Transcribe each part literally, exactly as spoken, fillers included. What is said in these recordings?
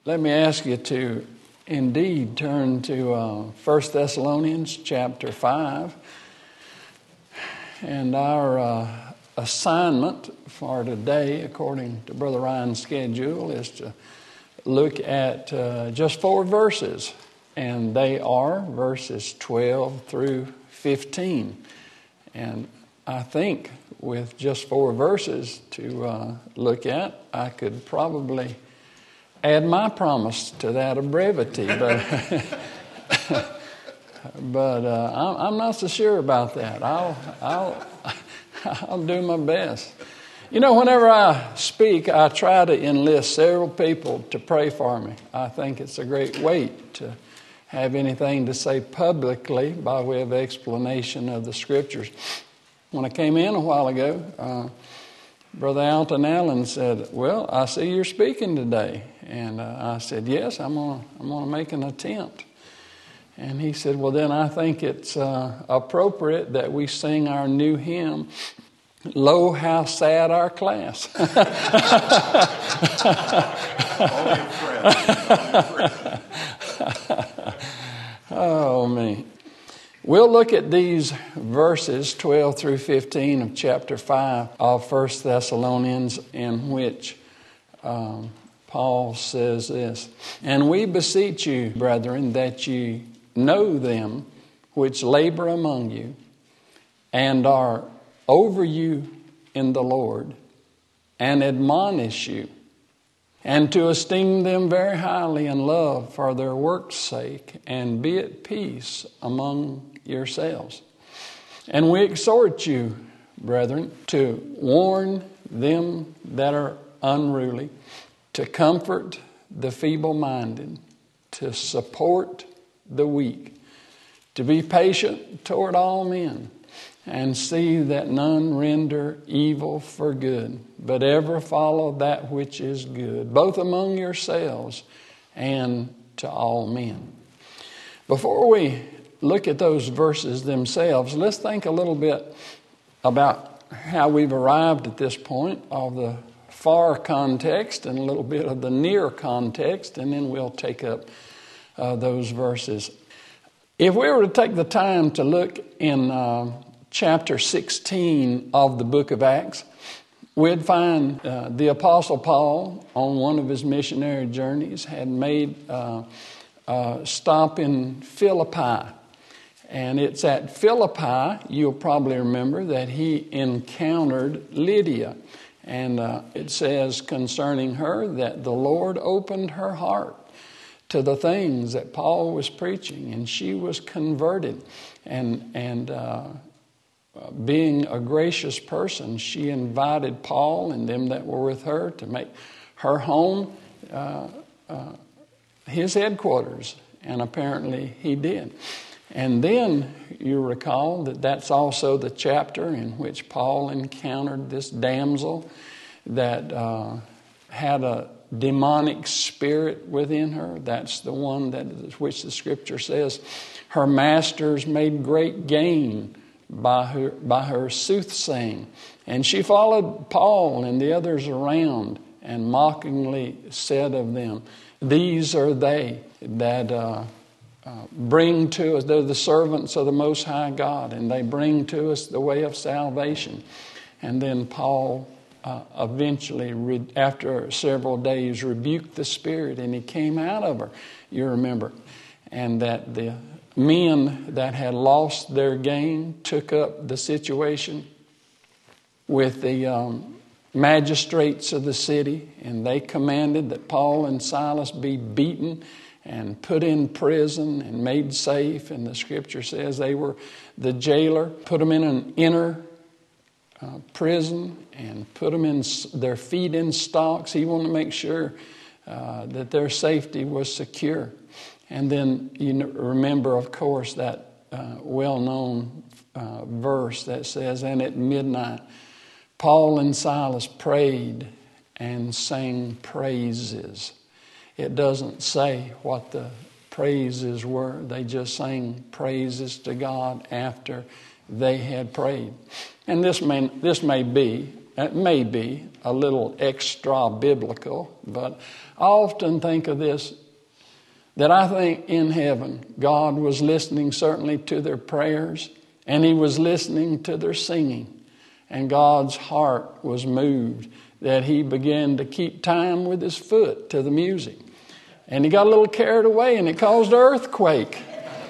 Let me ask you to indeed turn to uh, First Thessalonians chapter five. And our uh, assignment for today, according to Brother Ryan's schedule, is to look at uh, just four verses. And they are verses twelve through fifteen. And I think with just four verses to uh, look at, I could probably add my promise to that of brevity, but but uh, I'm, I'm not so sure about that. I'll I'll I'll do my best. You know, whenever I speak, I try to enlist several people to pray for me. I think it's a great weight to have anything to say publicly by way of explanation of the Scriptures. When I came in a while ago, uh, Brother Alton Allen said, "Well, I see you're speaking today." And uh, I said, "Yes, I'm gonna, I'm gonna make an attempt." And he said, "Well, then I think it's uh, appropriate that we sing our new hymn, 'Lo, how sad our class.'" Oh, me. We'll look at these verses, twelve through fifteen of chapter five of First Thessalonians, in which um, Paul says this: "And we beseech you, brethren, that ye know them which labor among you, and are over you in the Lord, and admonish you, and to esteem them very highly in love for their work's sake, and be at peace among yourselves. And we exhort you, brethren, to warn them that are unruly, to comfort the feeble-minded, to support the weak, to be patient toward all men, and see that none render evil for good, but ever follow that which is good, both among yourselves and to all men." Before we look at those verses themselves, let's think a little bit about how we've arrived at this point of the far context and a little bit of the near context, and then we'll take up uh, those verses. If we were to take the time to look in uh, chapter sixteen of the book of Acts, we'd find uh, the Apostle Paul on one of his missionary journeys had made uh, a stop in Philippi. And it's at Philippi, you'll probably remember, that he encountered Lydia. And uh, it says concerning her that the Lord opened her heart to the things that Paul was preaching, and she was converted. And and uh, being a gracious person, she invited Paul and them that were with her to make her home uh, uh, his headquarters. And apparently he did. And then you recall that that's also the chapter in which Paul encountered this damsel that uh, had a demonic spirit within her. That's the one that which the Scripture says her masters made great gain by her by her soothsaying. And she followed Paul and the others around and mockingly said of them, "These are they that Uh, Uh, bring to us, they're the servants of the Most High God, and they bring to us the way of salvation." And then Paul uh, eventually, re- after several days, rebuked the spirit, and he came out of her, you remember. And that the men that had lost their gain took up the situation with the um, magistrates of the city, and they commanded that Paul and Silas be beaten and put in prison and made safe. And the Scripture says they were, the jailer put them in an inner uh, prison and put them in their feet in stocks. He wanted to make sure uh, that their safety was secure. And then you remember, of course, that uh, well-known uh, verse that says, "And at midnight Paul and Silas prayed and sang praises." It doesn't say what the praises were. They just sang praises to God after they had prayed. And this may, this may be it may be a little extra biblical, but I often think of this, that I think in heaven, God was listening certainly to their prayers, and He was listening to their singing. And God's heart was moved that He began to keep time with His foot to the music. And He got a little carried away, and it caused an earthquake.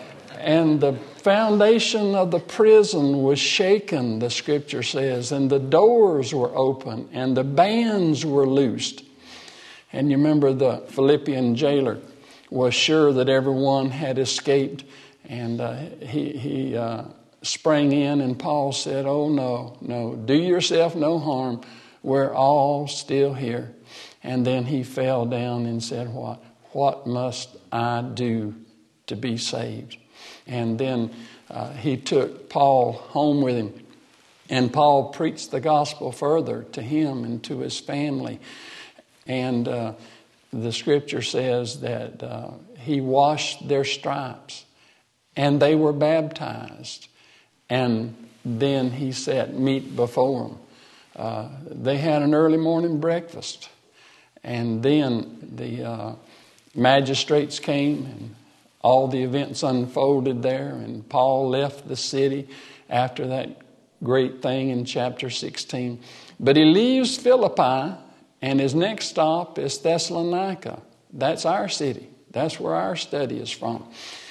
And the foundation of the prison was shaken, the Scripture says, and the doors were open, and the bands were loosed. And you remember the Philippian jailer was sure that everyone had escaped, and uh, he, he uh, sprang in, and Paul said, "Oh, no, no, do yourself no harm. We're all still here." And then he fell down and said, What? What must I do to be saved? And then uh, he took Paul home with him. And Paul preached the gospel further to him and to his family. And uh, the Scripture says that uh, he washed their stripes. And they were baptized. And then he set meat before them. Uh, they had an early morning breakfast. And then the uh, magistrates came, and all the events unfolded there. And Paul left the city after that great thing in chapter sixteen. But he leaves Philippi, and his next stop is Thessalonica. That's our city. That's where our study is from.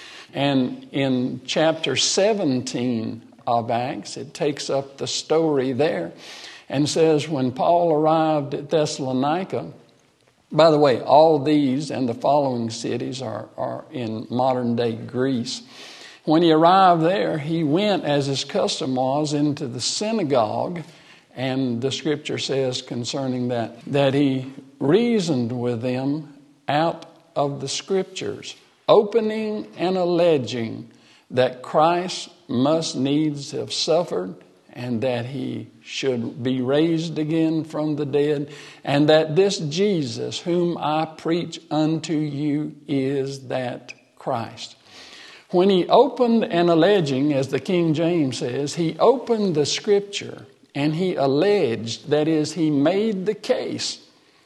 And in chapter seventeen of Acts, it takes up the story there and says when Paul arrived at Thessalonica, by the way, all these and the following cities are, are in modern-day Greece. When he arrived there, he went, as his custom was, into the synagogue, and the Scripture says concerning that, that he reasoned with them out of the Scriptures, opening and alleging that Christ must needs have suffered, and that He should be raised again from the dead, and that this Jesus whom I preach unto you is that Christ. When he opened and alleging, as the King James says, he opened the Scripture and he alleged, that is, he made the case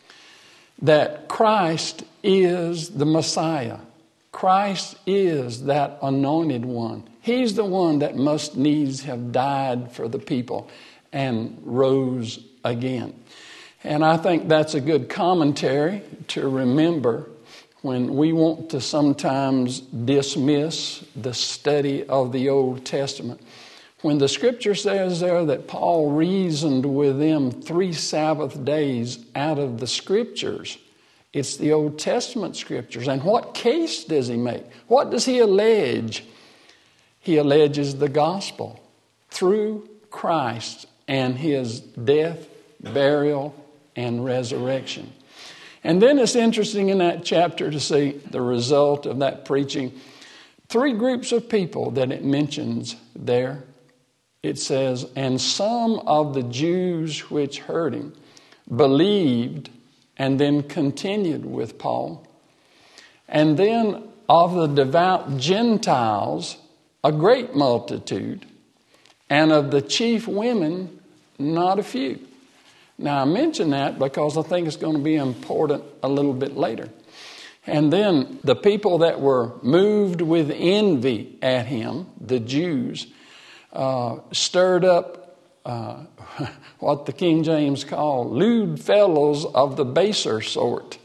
that Christ is the Messiah. Christ is that anointed one. He's the one that must needs have died for the people and rose again. And I think that's a good commentary to remember when we want to sometimes dismiss the study of the Old Testament. When the Scripture says there that Paul reasoned with them three Sabbath days out of the Scriptures, it's the Old Testament Scriptures. And what case does he make? What does he allege? He alleges the gospel through Christ and His death, burial, and resurrection. And then it's interesting in that chapter to see the result of that preaching. Three groups of people that it mentions there. It says, and some of the Jews which heard him believed and then continued with Paul. And then of the devout Gentiles, a great multitude, and of the chief women, not a few. Now, I mention that because I think it's going to be important a little bit later. And then the people that were moved with envy at him, the Jews, uh, stirred up uh, what the King James called lewd fellows of the baser sort.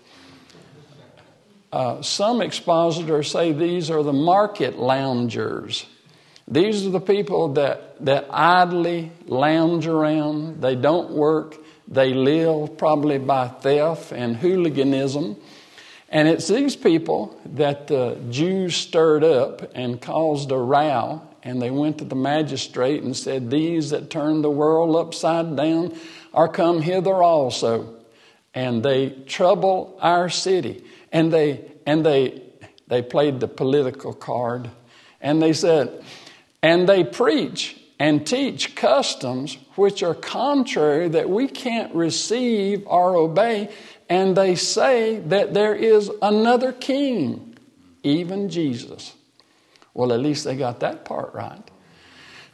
Uh, some expositors say these are the market loungers. These are the people that, that idly lounge around. They don't work. They live probably by theft and hooliganism. And it's these people that the Jews stirred up and caused a row. And they went to the magistrate and said, these that turn the world upside down are come hither also. And they trouble our city. And they and they they played the political card. And they said, and they preach and teach customs which are contrary that we can't receive or obey. And they say that there is another king, even Jesus. Well, at least they got that part right.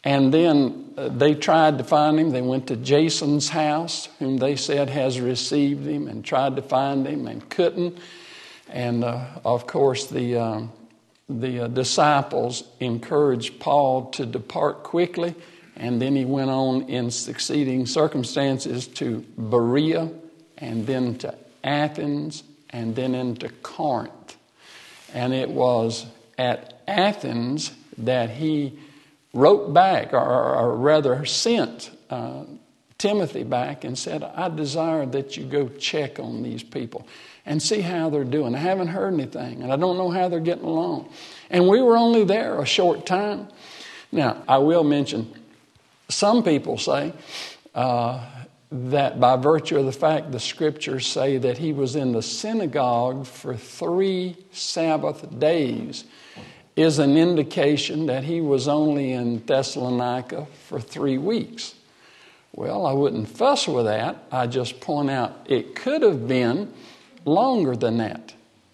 And then uh, they tried to find him. They went to Jason's house, whom they said has received him, and tried to find him and couldn't. And uh, of course, the um, the uh, disciples encouraged Paul to depart quickly, and then he went on in succeeding circumstances to Berea, and then to Athens, and then into Corinth. And it was at Athens that he wrote back, or, or rather sent uh, Timothy back and said, I desire that you go check on these people and see how they're doing. I haven't heard anything, and I don't know how they're getting along. And we were only there a short time. Now, I will mention, some people say uh, that by virtue of the fact the scriptures say that he was in the synagogue for three Sabbath days is an indication that he was only in Thessalonica for three weeks. Well, I wouldn't fuss with that. I just point out it could have been longer than that.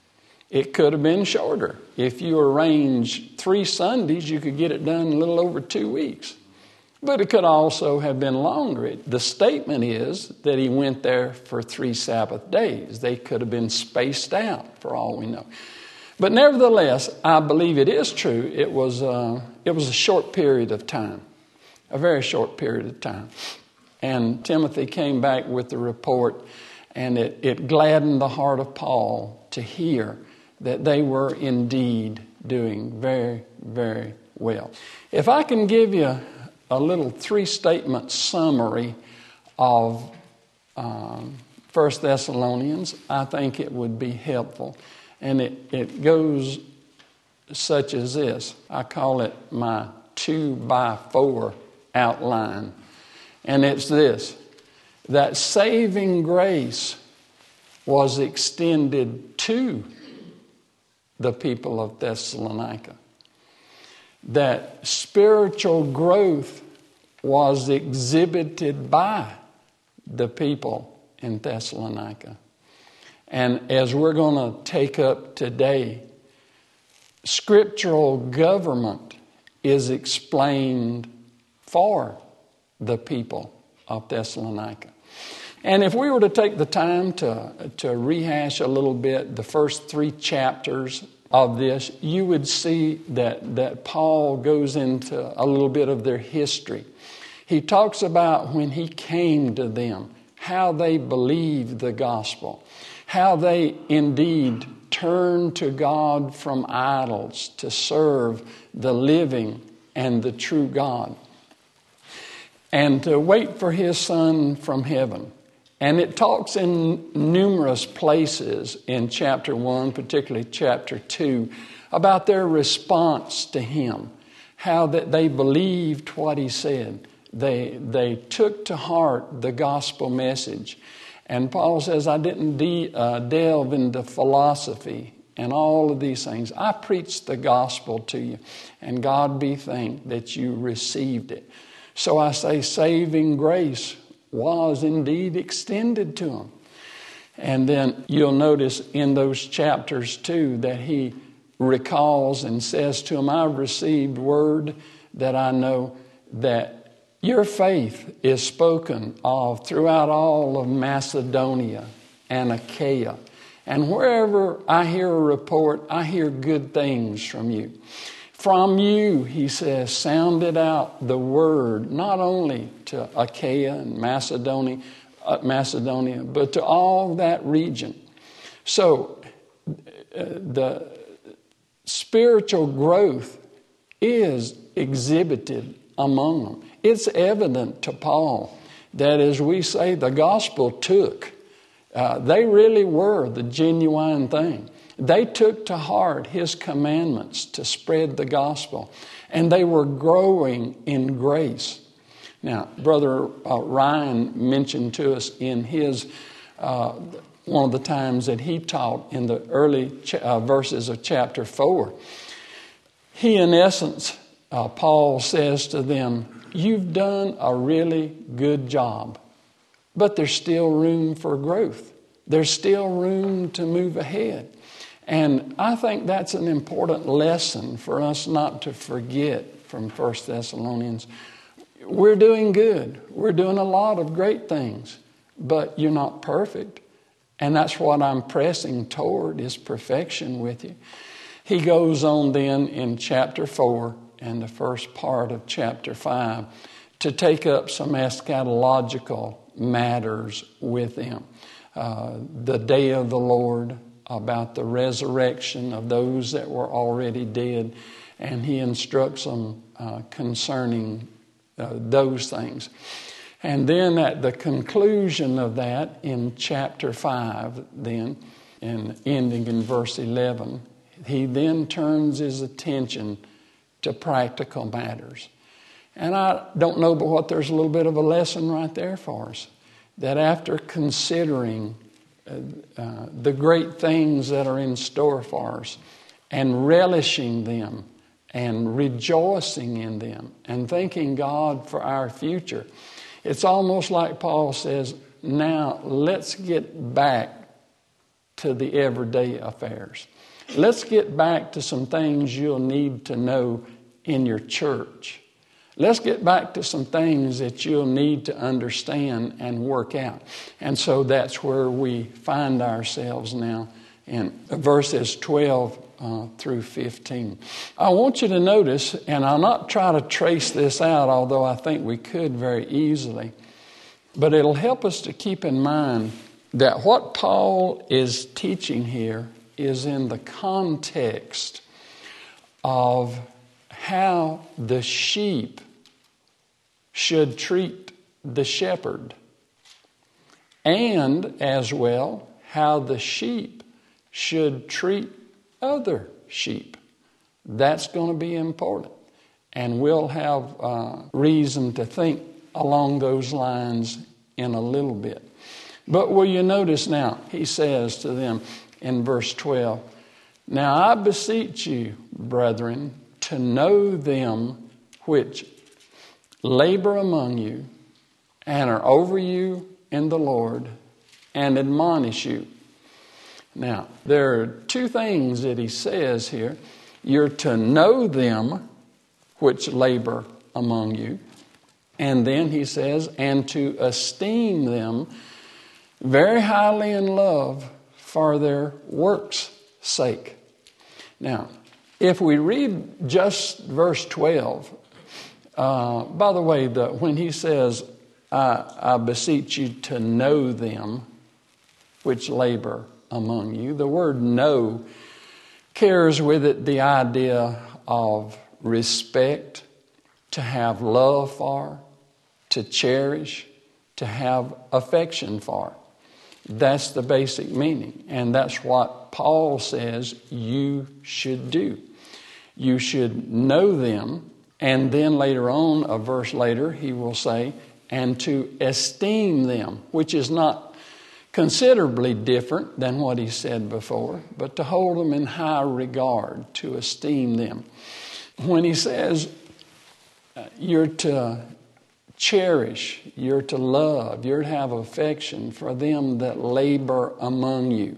It could have been shorter. If you arrange three Sundays, you could get it done in a little over two weeks. But it could also have been longer. The statement is that he went there for three Sabbath days. They could have been spaced out for all we know. But nevertheless, I believe it is true. It was, uh, it was a short period of time, a very short period of time. And Timothy came back with the report, and it, it gladdened the heart of Paul to hear that they were indeed doing very, very well. If I can give you a little three-statement summary of um, First Thessalonians, I think it would be helpful. And it, it goes such as this. I call it my two by four outline. And it's this, that saving grace was extended to the people of Thessalonica. That spiritual growth was exhibited by the people in Thessalonica. And as we're going to take up today, scriptural government is explained for the people of Thessalonica. And if we were to take the time to, to rehash a little bit the first three chapters of this, you would see that, that Paul goes into a little bit of their history. He talks about when he came to them, how they believed the gospel, how they indeed turned to God from idols to serve the living and the true God, and to wait for his Son from heaven. And it talks in numerous places in chapter one, particularly chapter two, about their response to him, how that they believed what he said. They, they took to heart the gospel message. And Paul says, I didn't de- uh, delve into philosophy and all of these things. I preached the gospel to you, and God be thanked that you received it. So I say saving grace was indeed extended to them. And then you'll notice in those chapters too that he recalls and says to them, I've received word that I know that your faith is spoken of throughout all of Macedonia and Achaia. And wherever I hear a report, I hear good things from you. From you, he says, sounded out the word, not only to Achaia and Macedonia, uh, Macedonia, but to all that region. So uh, the spiritual growth is exhibited among them. It's evident to Paul that, as we say, the gospel took. Uh, they really were the genuine thing. They took to heart his commandments to spread the gospel, and they were growing in grace. Now, Brother uh, Ryan mentioned to us in his uh, one of the times that he taught in the early ch- uh, verses of chapter four. He, in essence, uh, Paul says to them, you've done a really good job, but there's still room for growth. There's still room to move ahead. And I think that's an important lesson for us not to forget from First Thessalonians. We're doing good. We're doing a lot of great things, but you're not perfect. And that's what I'm pressing toward, is perfection with you. He goes on then in chapter four and the first part of chapter five to take up some eschatological matters with them. Uh, the day of the Lord, about the resurrection of those that were already dead. And he instructs them uh, concerning uh, those things. And then at the conclusion of that, in chapter five, then, and ending in verse eleven, he then turns his attention to practical matters. And I don't know but what there's a little bit of a lesson right there for us. That after considering uh, uh, the great things that are in store for us, and relishing them, and rejoicing in them, and thanking God for our future, it's almost like Paul says, now let's get back to the everyday affairs. Let's get back to some things you'll need to know in your church. Let's get back to some things that you'll need to understand and work out. And so that's where we find ourselves now in verses twelve uh, through fifteen. I want you to notice, and I'll not try to trace this out, although I think we could very easily, but it'll help us to keep in mind that what Paul is teaching here is in the context of how the sheep should treat the shepherd, and as well how the sheep should treat other sheep. That's going to be important, and we'll have uh, reason to think along those lines in a little bit. But will you notice now, he says to them in verse twelve, now I beseech you, brethren, to know them which labor among you and are over you in the Lord and admonish you. Now, there are two things that he says here. You're to know them which labor among you. And then he says, and to esteem them very highly in love for their works' sake. Now, if we read just verse twelve, uh, by the way, the, when he says, I, I beseech you to know them which labor among you, the word know carries with it the idea of respect, to have love for, to cherish, to have affection for. That's the basic meaning. And that's what Paul says you should do. You should know them. And then later on, a verse later, he will say, and to esteem them, which is not considerably different than what he said before, but to hold them in high regard, to esteem them. When he says you're to cherish, you're to love, you're to have affection for them that labor among you.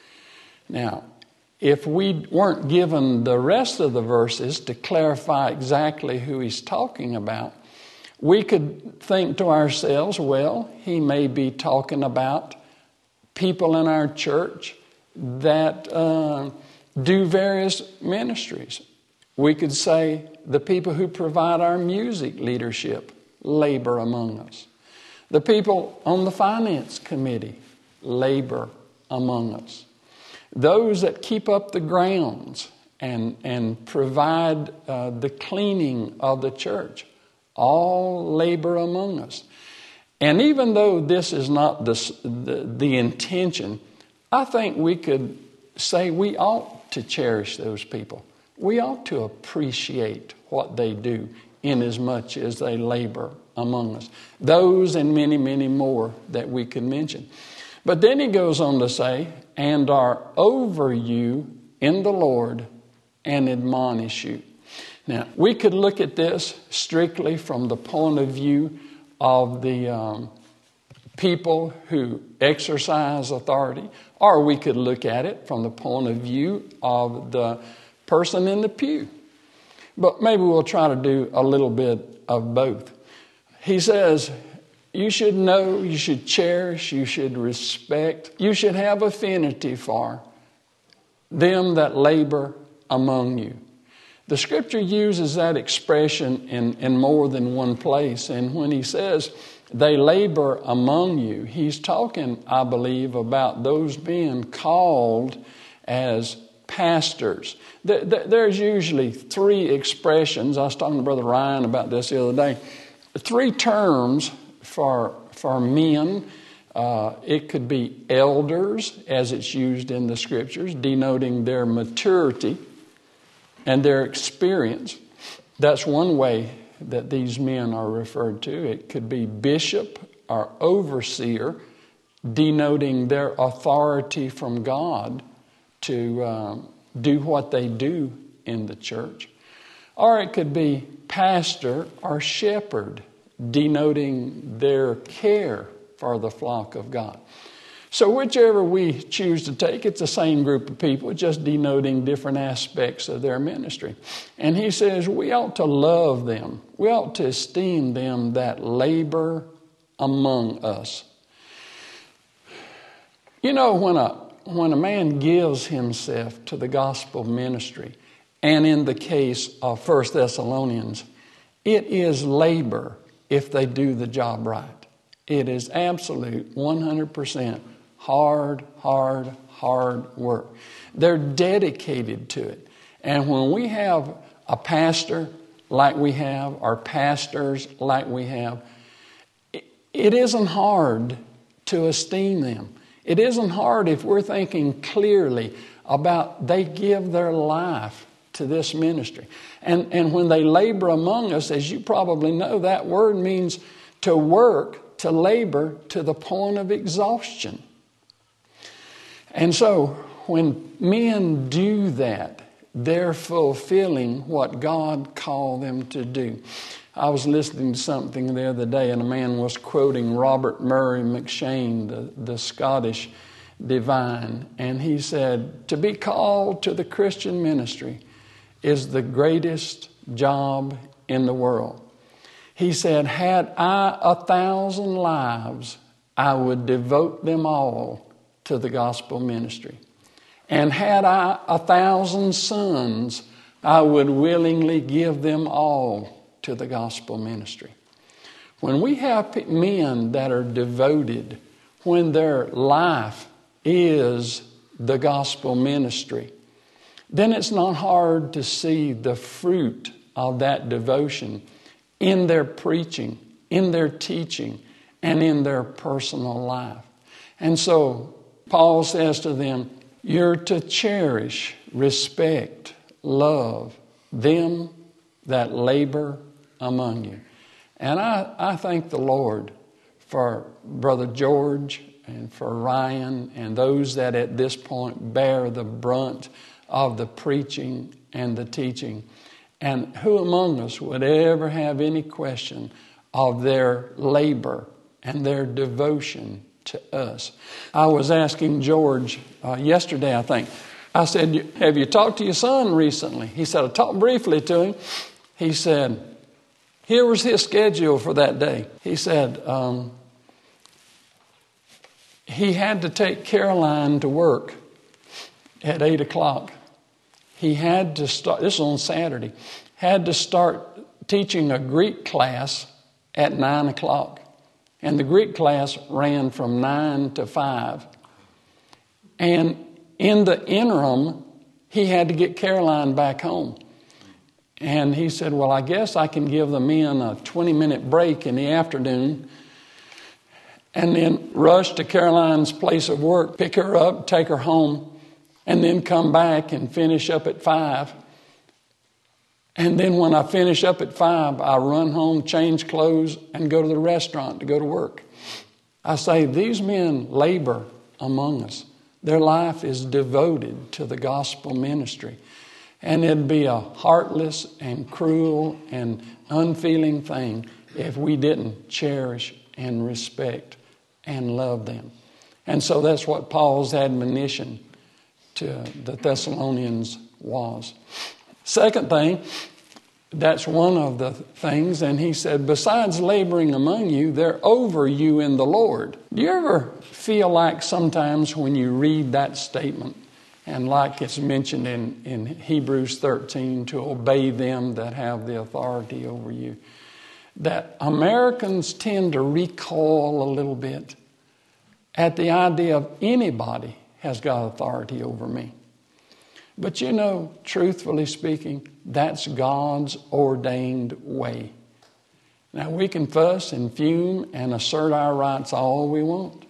Now, if we weren't given the rest of the verses to clarify exactly who he's talking about, we could think to ourselves, well, he may be talking about people in our church that uh, do various ministries. We could say the people who provide our music leadership labor among us. The people on the finance committee labor among us. Those that keep up the grounds and, and provide uh, the cleaning of the church all labor among us. And even though this is not the, the, the intention, I think we could say we ought to cherish those people. We ought to appreciate what they do inasmuch as they labor among us. Those and many, many more that we could mention. But then he goes on to say, and are over you in the Lord and admonish you. Now, we could look at this strictly from the point of view of the um, people who exercise authority, or we could look at it from the point of view of the person in the pew. But maybe we'll try to do a little bit of both. He says, you should know, you should cherish, you should respect, you should have affinity for them that labor among you. The scripture uses that expression in, in more than one place. And when he says they labor among you, he's talking, I believe, about those being called as pastors. There's usually three expressions. I was talking to Brother Ryan about this the other day. Three terms for, for men. Uh, it could be elders, as it's used in the scriptures, denoting their maturity and their experience. That's one way that these men are referred to. It could be bishop or overseer, denoting their authority from God to um, do what they do in the church. Or it could be pastor or shepherd, denoting their care for the flock of God. So whichever we choose to take, it's the same group of people, just denoting different aspects of their ministry. And he says we ought to love them. We ought to esteem them that labor among us. You know, when a, when a man gives himself to the gospel ministry, and in the case of First Thessalonians, it is labor if they do the job right. It is absolute one hundred percent hard, hard, hard work. They're dedicated to it. And when we have a pastor like we have, or pastors like we have, it, it isn't hard to esteem them. It isn't hard if we're thinking clearly about they give their life to this ministry. And, and when they labor among us, as you probably know, that word means to work, to labor to the point of exhaustion. And so when men do that, they're fulfilling what God called them to do. I was listening to something the other day, and a man was quoting Robert Murray McCheyne, the, the Scottish divine, and he said, to be called to the Christian ministry is the greatest job in the world. He said, had I a thousand lives, I would devote them all to the gospel ministry. And had I a thousand sons, I would willingly give them all to the gospel ministry. When we have men that are devoted, when their life is the gospel ministry, then it's not hard to see the fruit of that devotion in their preaching, in their teaching, and in their personal life. And so Paul says to them, you're to cherish, respect, love them that labor among you. And I, I thank the Lord for Brother George and for Ryan and those that at this point bear the brunt of the preaching and the teaching. And who among us would ever have any question of their labor and their devotion to us? I was asking George uh, yesterday, I think. I said, have you talked to your son recently? He said, I talked briefly to him. He said, here was his schedule for that day. He said, um, he had to take Caroline to work at eight o'clock. He had to start, this was on Saturday, had to start teaching a Greek class at nine o'clock. And the Greek class ran from nine to five. And in the interim, he had to get Caroline back home. And he said, well, I guess I can give the men a twenty-minute break in the afternoon and then rush to Caroline's place of work, pick her up, take her home, and then come back and finish up at five. And then when I finish up at five, I run home, change clothes, and go to the restaurant to go to work. I say, these men labor among us. Their life is devoted to the gospel ministry. And it'd be a heartless and cruel and unfeeling thing if we didn't cherish and respect and love them. And so that's what Paul's admonition to the Thessalonians was. Second thing, that's one of the things. And he said, besides laboring among you, they're over you in the Lord. Do you ever feel like sometimes when you read that statement, and like it's mentioned in, in Hebrews thirteen, to obey them that have the authority over you, that Americans tend to recoil a little bit at the idea of anybody has got authority over me. But you know, truthfully speaking, that's God's ordained way. Now, we can fuss and fume and assert our rights all we want.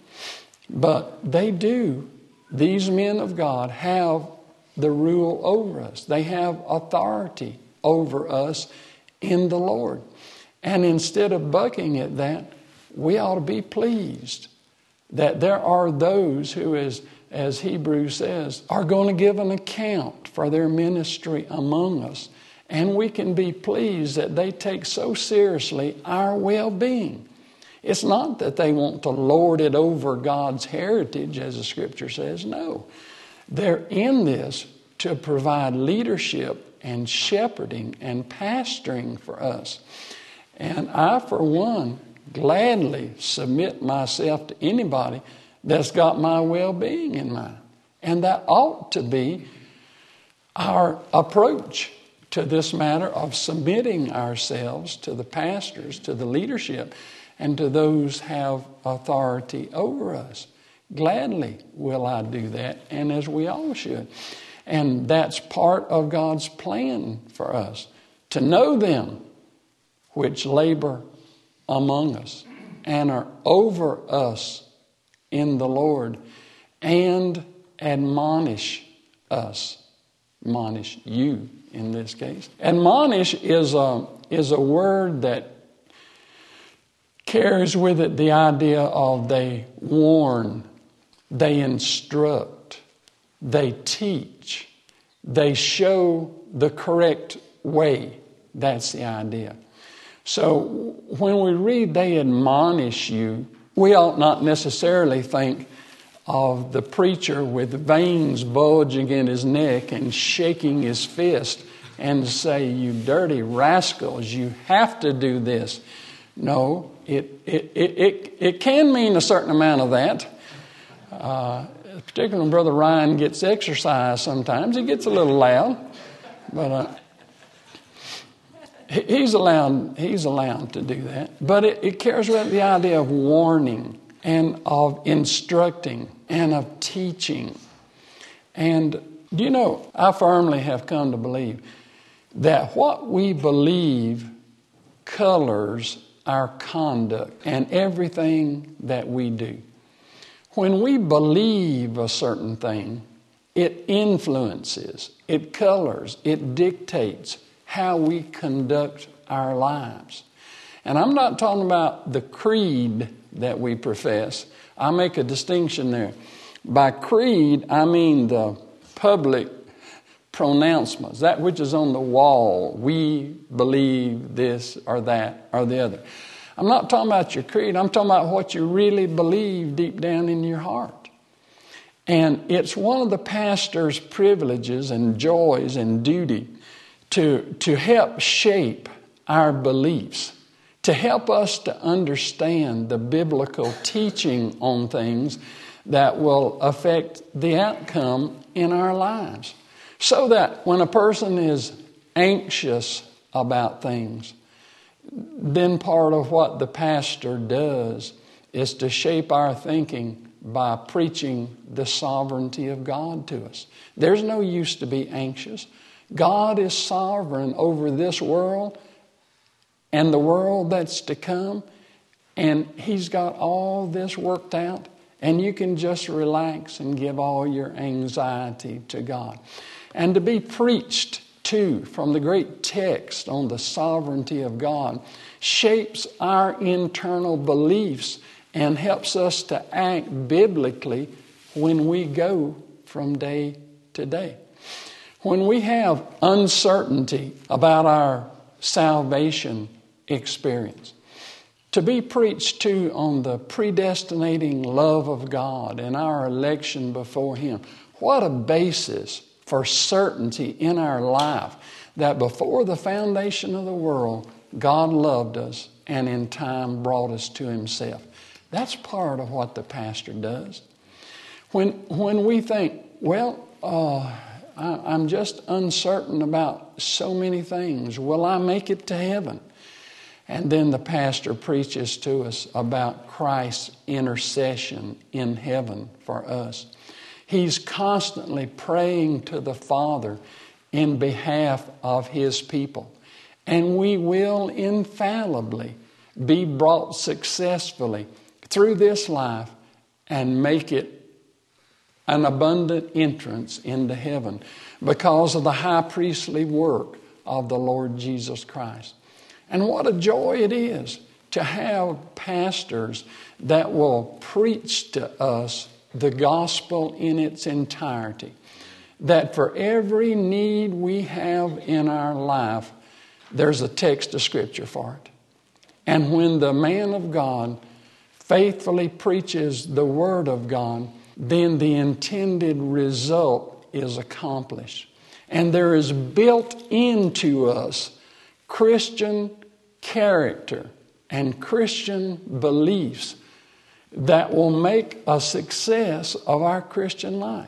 But they do, these men of God have the rule over us. They have authority over us in the Lord. And instead of bucking at that, we ought to be pleased that there are those who, as, as Hebrews says, are going to give an account for their ministry among us. And we can be pleased that they take so seriously our well-being. It's not that they want to lord it over God's heritage, as the Scripture says. No. They're in this to provide leadership and shepherding and pastoring for us. And I, for one, gladly submit myself to anybody that's got my well-being in mind. And that ought to be our approach to this matter of submitting ourselves to the pastors, to the leadership, and to those who have authority over us. Gladly will I do that, and as we all should. And that's part of God's plan for us, to know them which labor among us and are over us in the Lord, and admonish us. Admonish you in this case. Admonish is a, is a word that carries with it the idea of they warn, they instruct, they teach, they show the correct way. That's the idea. So when we read they admonish you, we ought not necessarily think of the preacher with veins bulging in his neck and shaking his fist and say, you dirty rascals, you have to do this. No, it it it it, it can mean a certain amount of that. Uh, particularly when Brother Ryan gets exercise sometimes, he gets a little loud. But uh, he's allowed he's allowed to do that. But it, it carries with it the idea of warning and of instructing and of teaching. And do you know, I firmly have come to believe that what we believe colors our conduct and everything that we do. When we believe a certain thing, it influences, it colors, it dictates how we conduct our lives. And I'm not talking about the creed that we profess. I make a distinction there. By creed, I mean the public pronouncements, that which is on the wall. We believe this or that or the other. I'm not talking about your creed. I'm talking about what you really believe deep down in your heart. And it's one of the pastor's privileges and joys and duty to, to help shape our beliefs, to help us to understand the biblical teaching on things that will affect the outcome in our lives. So that when a person is anxious about things, then part of what the pastor does is to shape our thinking by preaching the sovereignty of God to us. There's no use to be anxious. God is sovereign over this world and the world that's to come, and He's got all this worked out, and you can just relax and give all your anxiety to God. And to be preached to from the great text on the sovereignty of God shapes our internal beliefs and helps us to act biblically when we go from day to day. When we have uncertainty about our salvation experience, to be preached to on the predestinating love of God and our election before Him, what a basis for certainty in our life that before the foundation of the world, God loved us and in time brought us to himself. That's part of what the pastor does. When, when we think, well, uh, I, I'm just uncertain about so many things. Will I make it to heaven? And then the pastor preaches to us about Christ's intercession in heaven for us. He's constantly praying to the Father in behalf of his people. And we will infallibly be brought successfully through this life and make it an abundant entrance into heaven because of the high priestly work of the Lord Jesus Christ. And what a joy it is to have pastors that will preach to us the gospel in its entirety. That for every need we have in our life, there's a text of Scripture for it. And when the man of God faithfully preaches the Word of God, then the intended result is accomplished. And there is built into us Christian character and Christian beliefs that will make a success of our Christian life.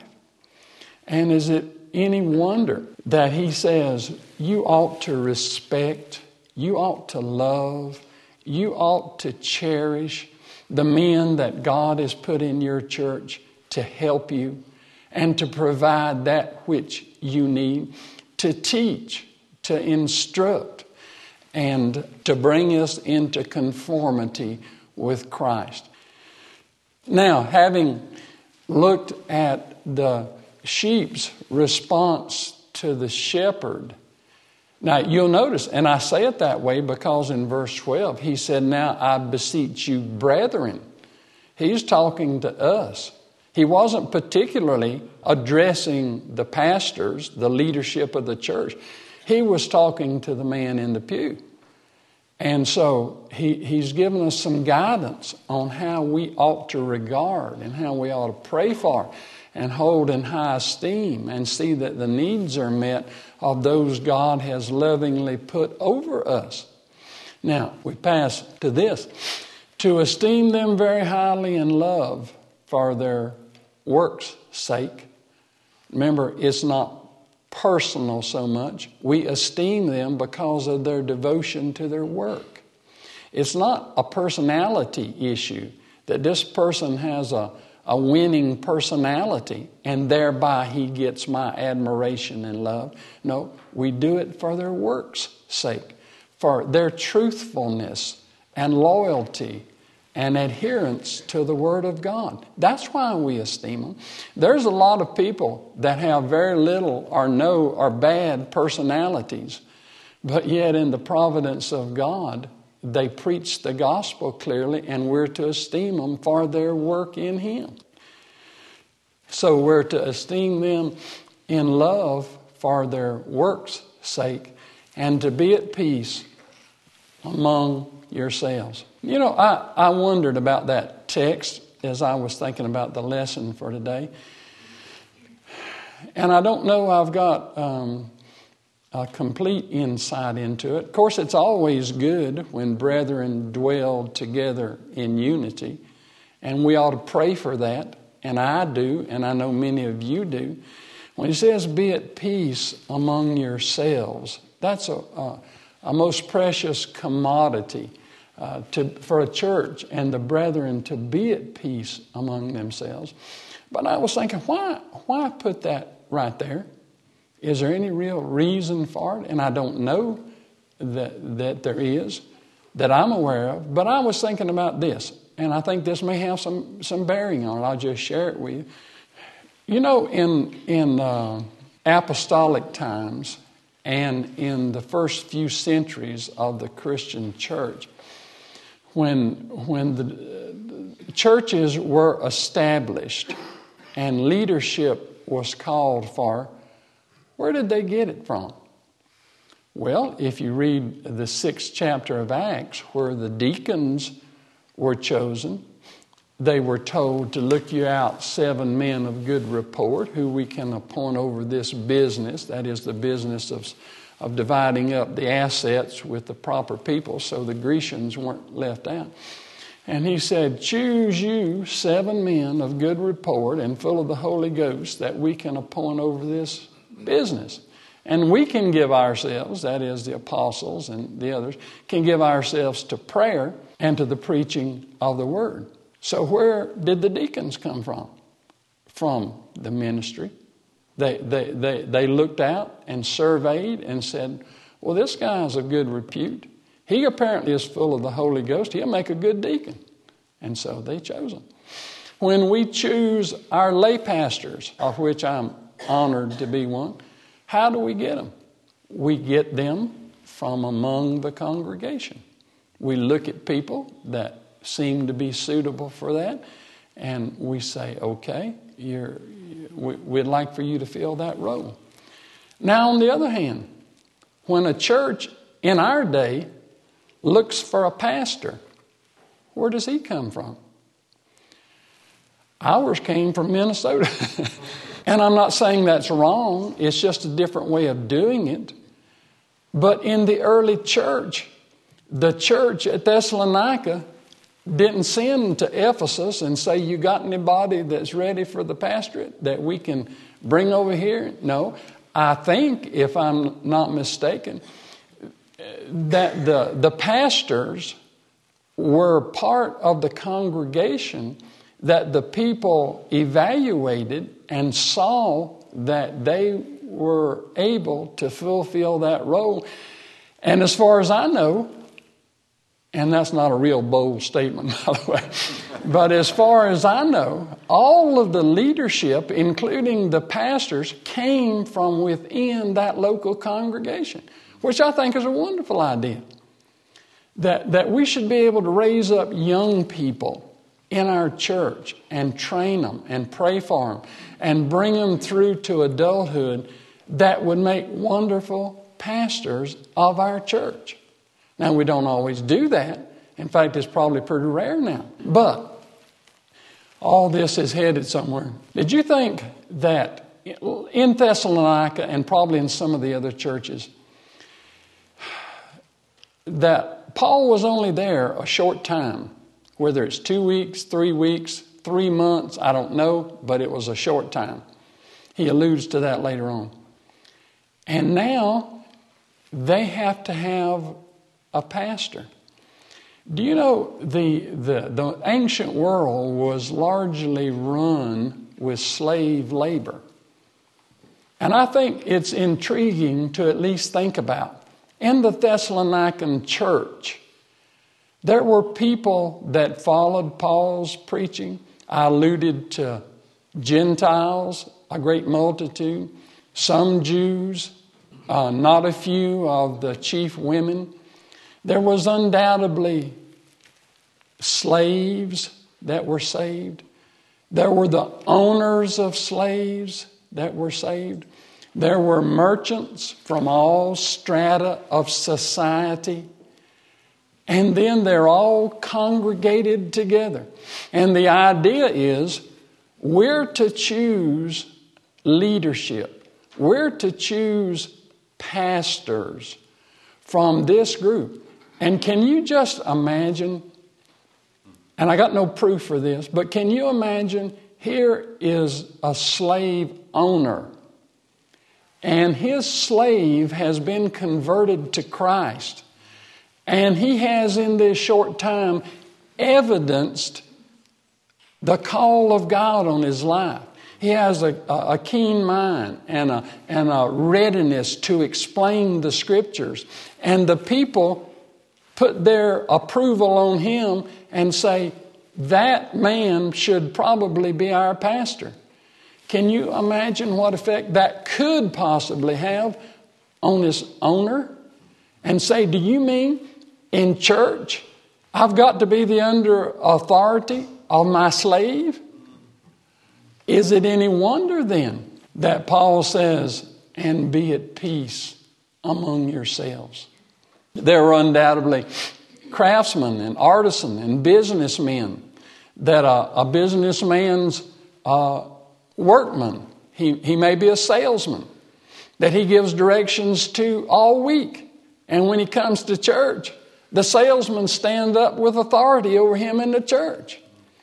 And is it any wonder that he says you ought to respect, you ought to love, you ought to cherish the men that God has put in your church to help you and to provide that which you need, to teach, to instruct, and to bring us into conformity with Christ. Now, having looked at the sheep's response to the shepherd, now you'll notice, and I say it that way because in verse twelve, he said, now I beseech you, brethren. He's talking to us. He wasn't particularly addressing the pastors, the leadership of the church. He was talking to the man in the pew. And so he, he's given us some guidance on how we ought to regard and how we ought to pray for and hold in high esteem and see that the needs are met of those God has lovingly put over us. Now, we pass to this. To esteem them very highly in love for their work's sake. Remember, it's not personal so much. We esteem them because of their devotion to their work. It's not a personality issue that this person has a, a winning personality and thereby he gets my admiration and love. No, we do it for their work's sake, for their truthfulness and loyalty and adherence to the Word of God. That's why we esteem them. There's a lot of people that have very little or no or bad personalities, but yet in the providence of God, they preach the gospel clearly, and we're to esteem them for their work in Him. So we're to esteem them in love for their work's sake and to be at peace among yourselves. You know, I, I wondered about that text as I was thinking about the lesson for today. And I don't know I've got um, a complete insight into it. Of course, it's always good when brethren dwell together in unity. And we ought to pray for that. And I do, and I know many of you do. When he says, be at peace among yourselves, that's a, a, a most precious commodity. Uh, to, for a church and the brethren to be at peace among themselves. But I was thinking, why, why put that right there? Is there any real reason for it? And I don't know that, that there is, that I'm aware of. But I was thinking about this, and I think this may have some, some bearing on it. I'll just share it with you. You know, in, in uh, apostolic times and in the first few centuries of the Christian church, When, when the churches were established and leadership was called for, where did they get it from? Well, if you read the sixth chapter of Acts, where the deacons were chosen, they were told to look you out seven men of good report who we can appoint over this business, that is the business of, of dividing up the assets with the proper people so the Grecians weren't left out. And he said, choose you seven men of good report and full of the Holy Ghost that we can appoint over this business. And we can give ourselves, that is the apostles and the others, can give ourselves to prayer and to the preaching of the word. So where did the deacons come from? From the ministry. They, they, they, they looked out and surveyed and said, well, this guy's of good repute. He apparently is full of the Holy Ghost. He'll make a good deacon. And so they chose him. When we choose our lay pastors, of which I'm honored to be one, how do we get them? We get them from among the congregation. We look at people that seem to be suitable for that, and we say, okay, you're, we, we'd like for you to fill that role. Now, on the other hand, when a church in our day looks for a pastor, where does he come from? Ours came from Minnesota. And I'm not saying that's wrong. It's just a different way of doing it. But in the early church, the church at Thessalonica didn't send to Ephesus and say, you got anybody that's ready for the pastorate that we can bring over here? No. I think, if I'm not mistaken, that the, the pastors were part of the congregation that the people evaluated and saw that they were able to fulfill that role. And as far as I know, and that's not a real bold statement, by the way, but as far as I know, all of the leadership, including the pastors, came from within that local congregation, which I think is a wonderful idea. That, that we should be able to raise up young people in our church and train them and pray for them and bring them through to adulthood that would make wonderful pastors of our church. Now, we don't always do that. In fact, it's probably pretty rare now. But all this is headed somewhere. Did you think that in Thessalonica and probably in some of the other churches that Paul was only there a short time? Whether it's two weeks, three weeks, three months, I don't know, but it was a short time. He alludes to that later on. And now they have to have a pastor. Do you know the, the, the ancient world was largely run with slave labor? And I think it's intriguing to at least think about. In the Thessalonican church, there were people that followed Paul's preaching. I alluded to Gentiles, a great multitude, some Jews, uh, not a few of the chief women. There was undoubtedly slaves that were saved. There were the owners of slaves that were saved. There were merchants from all strata of society. And then they're all congregated together. And the idea is we're to choose leadership. We're to choose pastors from this group. And can you just imagine, and I got no proof for this, but can you imagine here is a slave owner, and his slave has been converted to Christ, and he has in this short time evidenced the call of God on his life. He has a, a keen mind and a, and a readiness to explain the Scriptures. And the people put their approval on him and say, that man should probably be our pastor. Can you imagine what effect that could possibly have on his owner? And say, do you mean in church I've got to be the under authority of my slave? Is it any wonder then that Paul says, and be at peace among yourselves? There were undoubtedly craftsmen and artisans and businessmen that a, a businessman's uh, workman, he, he may be a salesman, that he gives directions to all week. And when he comes to church, the salesman stands up with authority over him in the church.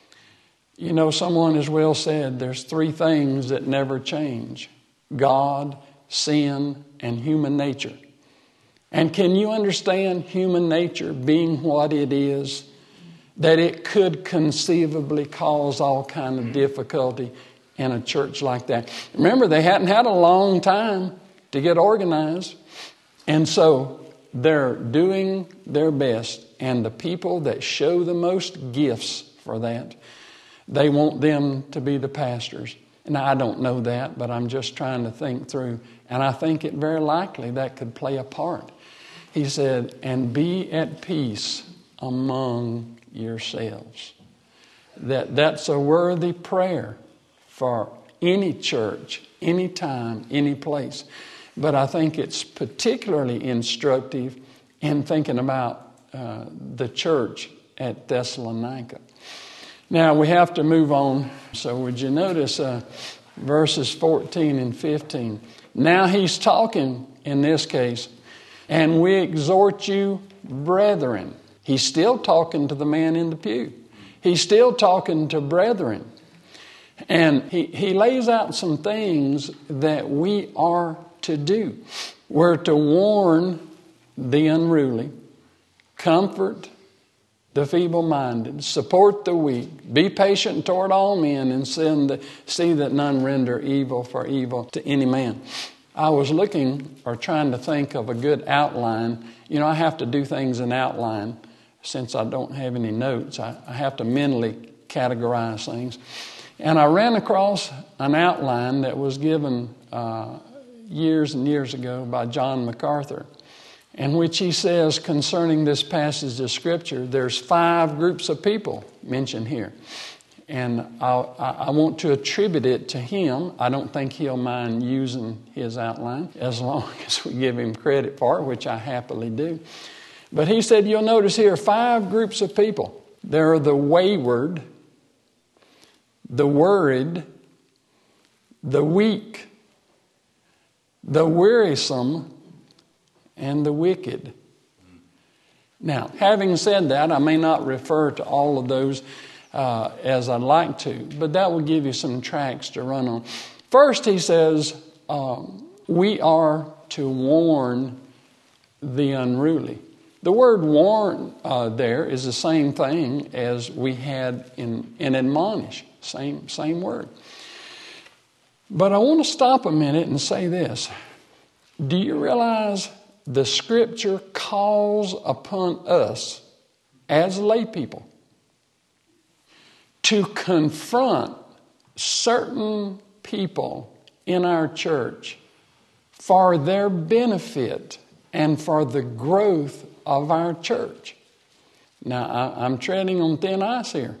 You know, someone has well said there's three things that never change: God, sin, and human nature. And can you understand human nature being what it is, that it could conceivably cause all kind of difficulty in a church like that? Remember, they hadn't had a long time to get organized. And so they're doing their best. And the people that show the most gifts for that, they want them to be the pastors. And I don't know that, but I'm just trying to think through. And I think it very likely that could play a part. He said, and be at peace among yourselves. That that's a worthy prayer for any church, any time, any place. But I think it's particularly instructive in thinking about uh, the church at Thessalonica. Now we have to move on. So would you notice uh, verses fourteen and fifteen? Now he's talking in this case, and we exhort you, brethren. He's still talking to the man in the pew. He's still talking to brethren. And he, he lays out some things that we are to do. We're to warn the unruly, comfort the feeble-minded, support the weak, be patient toward all men, and send, see that none render evil for evil to any man. I was looking or trying to think of a good outline. You know, I have to do things in outline since I don't have any notes. I, I have to mentally categorize things. And I ran across an outline that was given uh, years and years ago by John MacArthur, in which he says concerning this passage of Scripture, there's five groups of people mentioned here. And I'll, I want to attribute it to him. I don't think he'll mind using his outline as long as we give him credit for it, which I happily do. But he said, you'll notice here five groups of people. There are the wayward, the worried, the weak, the wearisome, and the wicked. Now, having said that, I may not refer to all of those uh, as I'd like to, but that will give you some tracks to run on. First, he says, um, we are to warn the unruly. The word warn uh, there is the same thing as we had in, in admonish, same, same word. But I want to stop a minute and say this. Do you realize the Scripture calls upon us as lay people to confront certain people in our church for their benefit and for the growth of our church? Now, I, I'm treading on thin ice here.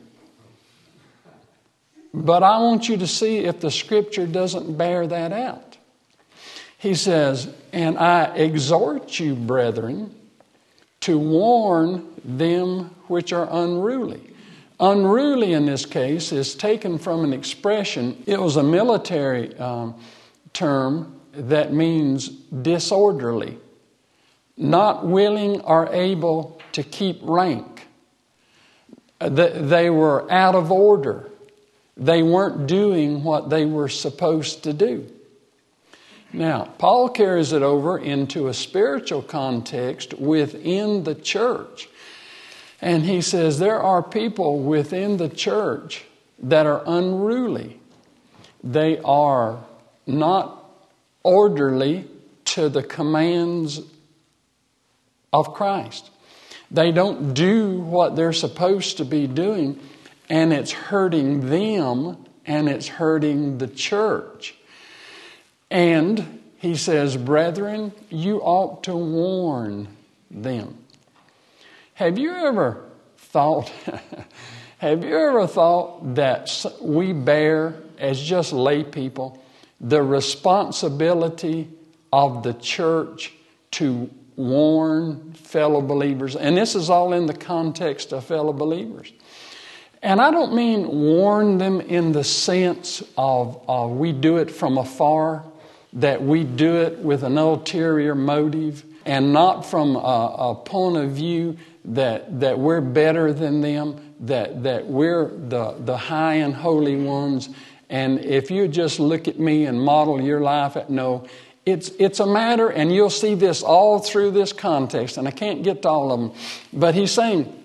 But I want you to see if the Scripture doesn't bear that out. He says, and I exhort you, brethren, to warn them which are unruly. Unruly in this case is taken from an expression. It was a military um, term that means disorderly, not willing or able to keep rank. They were out of order. They weren't doing what they were supposed to do. Now, Paul carries it over into a spiritual context within the church. And he says there are people within the church that are unruly. They are not orderly to the commands of Christ. They don't do what they're supposed to be doing, and it's hurting them and it's hurting the church. And he says, brethren, you ought to warn them. Have you ever thought, have you ever thought that we bear, as just lay people, the responsibility of the church to warn fellow believers? And this is all in the context of fellow believers. And I don't mean warn them in the sense of uh, we do it from afar, that we do it with an ulterior motive, and not from a, a point of view that that we're better than them, that that we're the, the high and holy ones. And if you just look at me and model your life, no, it's it's a matter, and you'll see this all through this context, and I can't get to all of them. But he's saying,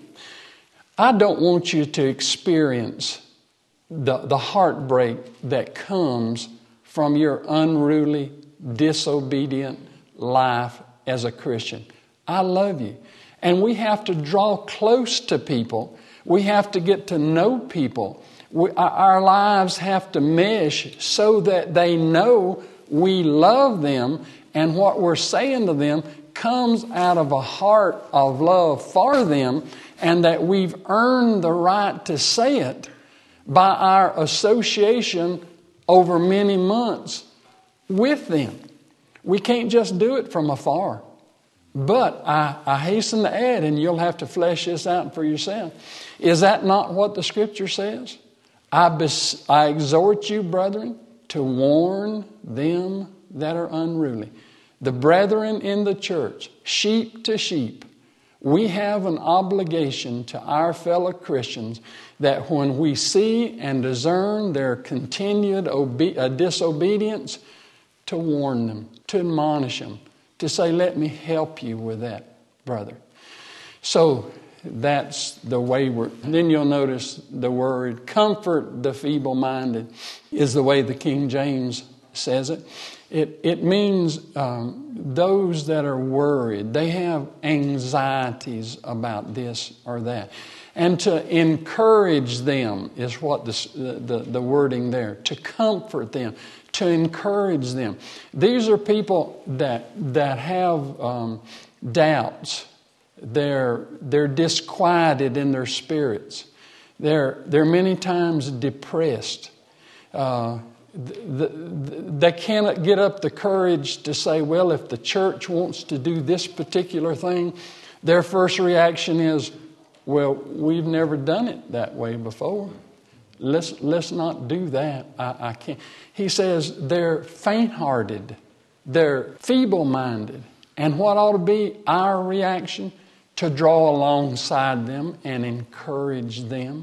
I don't want you to experience the, the heartbreak that comes from your unruly, disobedient life as a Christian. I love you. And we have to draw close to people. We have to get to know people. We, our lives have to mesh so that they know we love them, and what we're saying to them comes out of a heart of love for them, and that we've earned the right to say it by our association over many months with them. We can't just do it from afar. But I, I hasten to add, and you'll have to flesh this out for yourself, is that not what the Scripture says? I, bes- I exhort you, brethren, to warn them that are unruly. The brethren in the church, sheep to sheep, we have an obligation to our fellow Christians that when we see and discern their continued obe- uh, disobedience, to warn them, to admonish them, to say, let me help you with that, brother. So that's the way we're... Then you'll notice the word comfort the feeble-minded is the way the King James says it. It, it means um, those that are worried. They have anxieties about this or that. And to encourage them is what the, the, the wording there. To comfort them. To encourage them. These are people that, that have um, doubts. They're, they're disquieted in their spirits. They're, they're many times depressed. Uh, The, the, they cannot get up the courage to say, well, if the church wants to do this particular thing, their first reaction is, well, we've never done it that way before. Let's, let's not do that. I, I can't. He says they're faint-hearted. They're feeble-minded. And what ought to be our reaction? To draw alongside them and encourage them.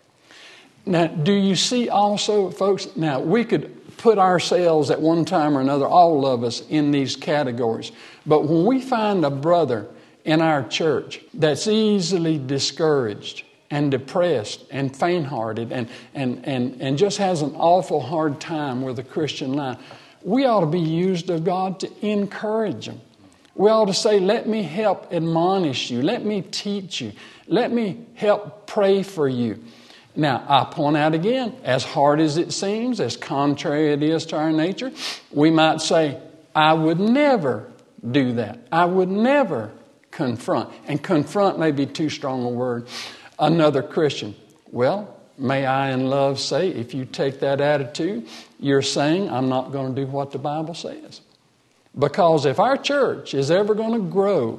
Now, do you see also, folks, now we could put ourselves at one time or another, all of us, in these categories. But when we find a brother in our church that's easily discouraged and depressed and faint-hearted and, and, and, and just has an awful hard time with the Christian life, we ought to be used of God to encourage them. We ought to say, let me help admonish you. Let me teach you. Let me help pray for you. Now, I point out again, as hard as it seems, as contrary it is to our nature, we might say, I would never do that. I would never confront. And confront may be too strong a word. Another Christian. Well, may I in love say, if you take that attitude, you're saying, I'm not going to do what the Bible says. Because if our church is ever going to grow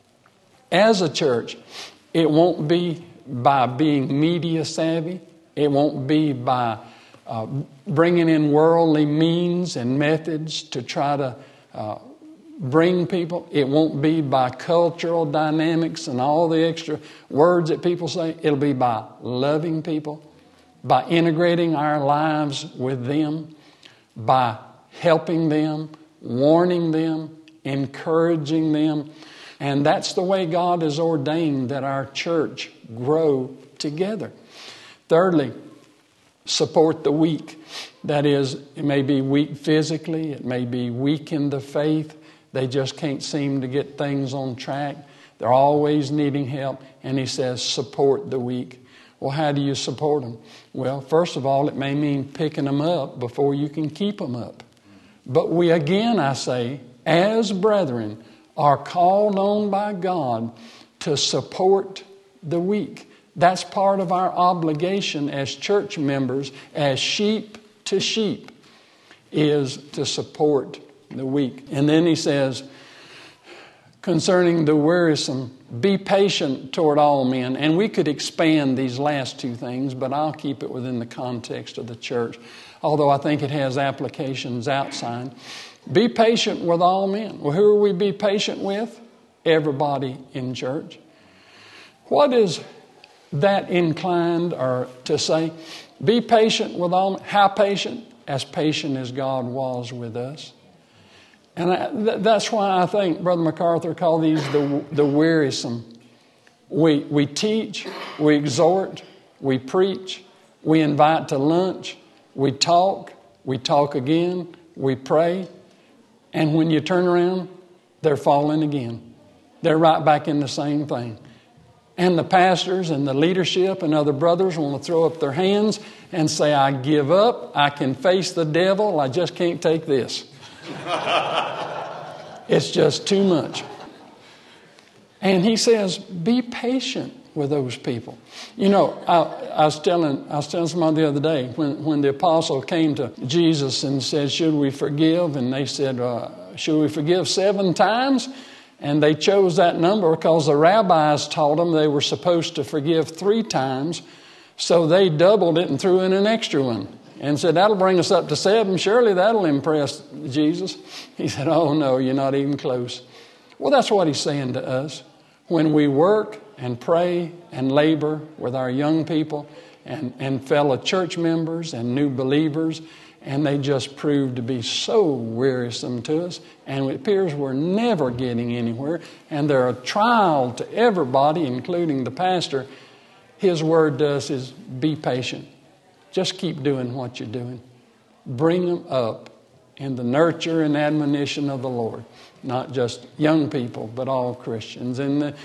as a church, it won't be by being media savvy. It won't be by uh, bringing in worldly means and methods to try to uh, bring people. It won't be by cultural dynamics and all the extra words that people say. It'll be by loving people, by integrating our lives with them, by helping them, warning them, encouraging them. And that's the way God has ordained that our church grow together. Thirdly, support the weak. That is, it may be weak physically, it may be weak in the faith. They just can't seem to get things on track. They're always needing help. And he says, support the weak. Well, how do you support them? Well, first of all, it may mean picking them up before you can keep them up. But we, again, I say, as brethren, are called on by God to support the weak. That's part of our obligation as church members, as sheep to sheep, is to support the weak. And then he says, concerning the wearisome, be patient toward all men. And we could expand these last two things, but I'll keep it within the context of the church, although I think it has applications outside. Be patient with all men. Well, who are we be patient with? Everybody in church. What is that inclined or to say? Be patient with all men. How patient? As patient as God was with us. And I, th- that's why I think Brother MacArthur called these the, the wearisome. We, we teach, we exhort, we preach, we invite to lunch, we talk, we talk again, we pray. And when you turn around, they're falling again. They're right back in the same thing. And the pastors and the leadership and other brothers want to throw up their hands and say, I give up, I can face the devil, I just can't take this. It's just too much. And he says, be patient with those people. You know, I, I was telling I was telling somebody the other day, when, when the apostle came to Jesus and said, should we forgive? And they said, uh, should we forgive seven times? And they chose that number because the rabbis taught them they were supposed to forgive three times. So they doubled it and threw in an extra one and said, that'll bring us up to seven. Surely that'll impress Jesus. He said, oh, no, you're not even close. Well, that's what he's saying to us. When we work and pray and labor with our young people and, and fellow church members and new believers, and they just prove to be so wearisome to us, and it appears we're never getting anywhere, and they're a trial to everybody, including the pastor, his word to us is be patient. Just keep doing what you're doing. Bring them up in the nurture and admonition of the Lord. Not just young people, but all Christians. And the,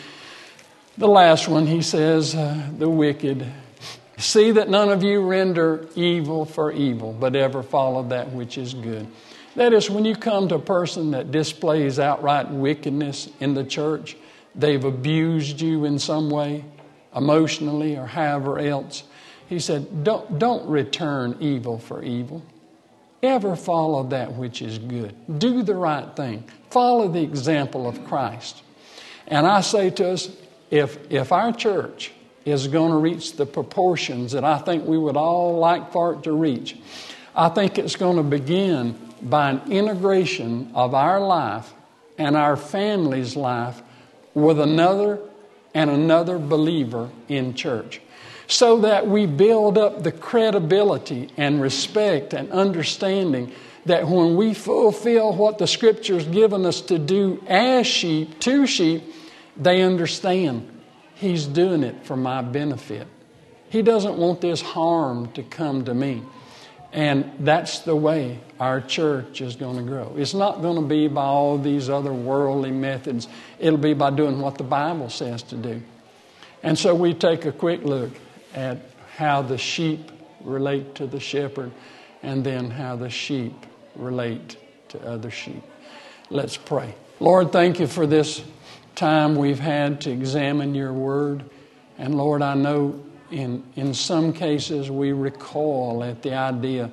the last one, he says, uh, the wicked. See that none of you render evil for evil, but ever follow that which is good. That is, when you come to a person that displays outright wickedness in the church, they've abused you in some way, emotionally or however else. He said, don't, don't return evil for evil. Ever follow that which is good. Do the right thing. Follow the example of Christ. And I say to us, if, if our church is going to reach the proportions that I think we would all like for it to reach, I think it's going to begin by an integration of our life and our family's life with another and another believer in church, so that we build up the credibility and respect and understanding that when we fulfill what the Scripture's given us to do as sheep, to sheep, they understand He's doing it for my benefit. He doesn't want this harm to come to me. And that's the way our church is going to grow. It's not going to be by all these other worldly methods. It'll be by doing what the Bible says to do. And so we take a quick look at how the sheep relate to the shepherd, and then how the sheep relate to other sheep. Let's pray. Lord, thank you for this time we've had to examine your word. And Lord, I know in, in some cases we recoil at the idea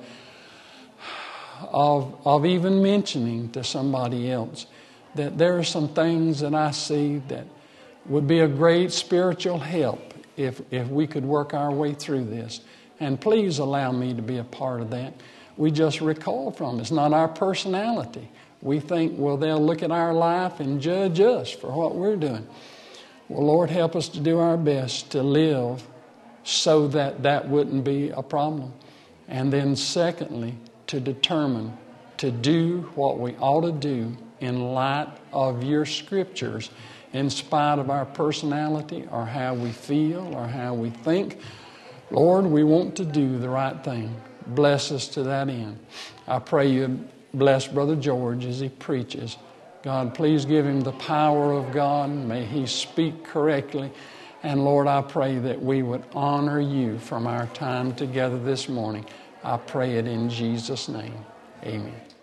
of, of even mentioning to somebody else that there are some things that I see that would be a great spiritual help if, if we could work our way through this. And please allow me to be a part of that. We just recoil from it. It's not our personality. We think, well, they'll look at our life and judge us for what we're doing. Well, Lord, help us to do our best to live so that that wouldn't be a problem. And then secondly, to determine to do what we ought to do in light of your Scriptures, in spite of our personality or how we feel or how we think. Lord, we want to do the right thing. Bless us to that end. I pray you bless Brother George as he preaches. God, please give him the power of God. May he speak correctly. And Lord, I pray that we would honor you from our time together this morning. I pray it in Jesus' name. Amen.